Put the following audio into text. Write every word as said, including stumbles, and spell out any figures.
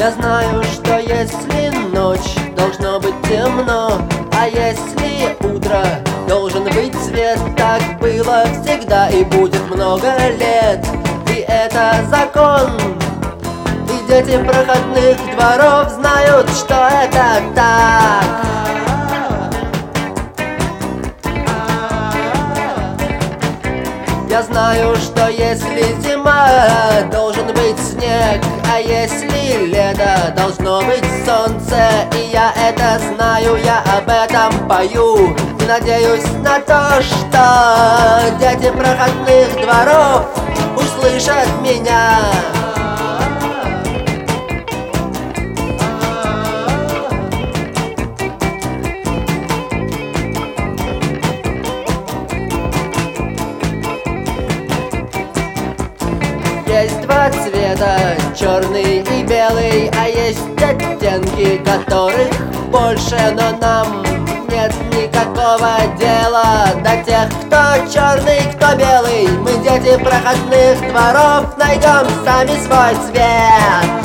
Я знаю, что если ночь, должно быть темно, а если утро, должен быть свет. Так было всегда и будет много лет, и это закон. И дети проходных дворов знают, что это так. Я знаю, что если зима, должен быть снег, а если лето, должно быть солнце. И я это знаю, я об этом пою, и надеюсь на то, что дети проходных дворов услышат меня. Есть два цвета, черный и белый, а есть оттенки, которых больше, но нам нет никакого дела до тех, кто черный, кто белый. Мы, дети проходных дворов, найдем сами свой цвет.